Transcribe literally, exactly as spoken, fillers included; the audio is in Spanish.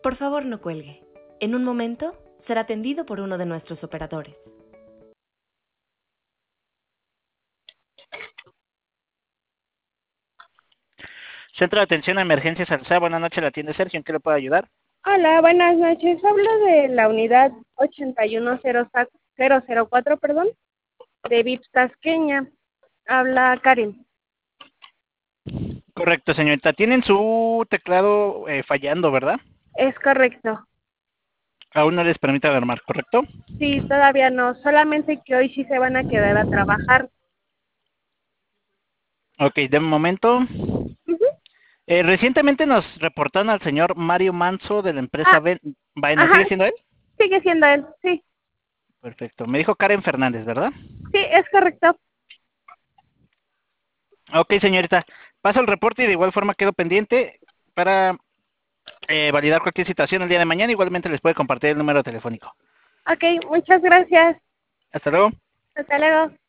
Por favor, no cuelgue. En un momento será atendido por uno de nuestros operadores. Centro de Atención a Emergencias Alzada, buenas noches, la atiende Sergio, ¿en qué le puedo ayudar? Hola, buenas noches. Hablo de la unidad ochenta y uno cero cero cuatro, perdón, de V I P S Tasqueña. Habla Karen. Correcto, señorita. Tienen su teclado eh, fallando, ¿verdad? Es correcto. Aún no les permite alarmar, ¿correcto? Sí, todavía no. Solamente que hoy sí se van a quedar a trabajar. Ok, de un momento. Ujú. Eh, recientemente nos reportaron al señor Mario Manso de la empresa Ah, Ben- Vaina. ajá. ¿Sigue siendo él? Sigue siendo él. Sí, Perfecto. Me dijo Karen Fernández, ¿verdad? sí, es correcto. Ok, señorita. Paso el reporte y de igual forma quedo pendiente para eh, validar cualquier situación el día de mañana. Igualmente les puede compartir el número telefónico. Ok, muchas gracias. Hasta luego. Hasta luego.